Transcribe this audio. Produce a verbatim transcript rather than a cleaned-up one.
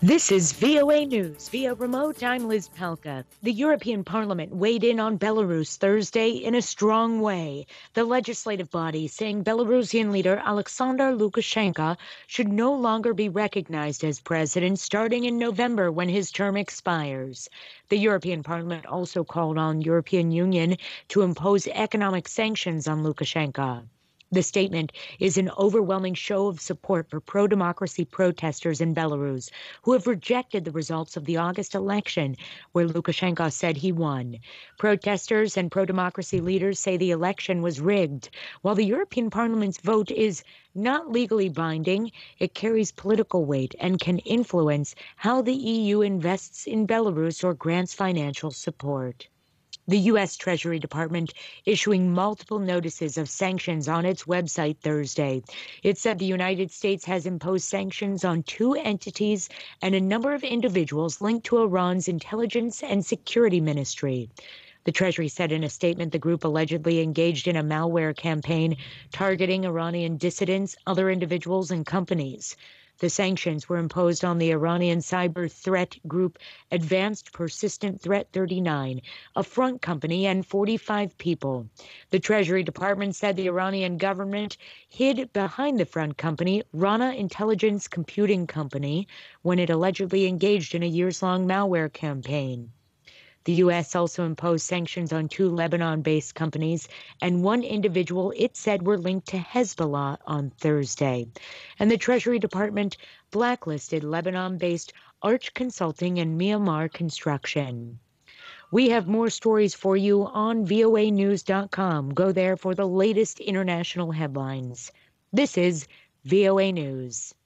This is V O A News. Via remote, I'm Liz Palka. The European Parliament weighed in on Belarus Thursday in a strong way. The legislative body saying Belarusian leader Alexander Lukashenko should no longer be recognized as president starting in November when his term expires. The European Parliament also called on European Union to impose economic sanctions on Lukashenko. The statement is an overwhelming show of support for pro-democracy protesters in Belarus who have rejected the results of the August election, where Lukashenko said he won. Protesters and pro-democracy leaders say the election was rigged. While the European Parliament's vote is not legally binding, it carries political weight and can influence how the E U invests in Belarus or grants financial support. The U S. Treasury Department issuing multiple notices of sanctions on its website Thursday. It said the United States has imposed sanctions on two entities and a number of individuals linked to Iran's intelligence and security ministry. The Treasury said in a statement the group allegedly engaged in a malware campaign targeting Iranian dissidents, other individuals, and companies. The sanctions were imposed on the Iranian cyber threat group Advanced Persistent Threat thirty-nine, a front company, and forty-five people. The Treasury Department said the Iranian government hid behind the front company, Rana Intelligence Computing Company, when it allegedly engaged in a years-long malware campaign. The U S also imposed sanctions on two Lebanon-based companies and one individual it said were linked to Hezbollah on Thursday. And the Treasury Department blacklisted Lebanon-based Arch Consulting and Myanmar Construction. We have more stories for you on V O A news dot com. Go there for the latest international headlines. This is V O A News.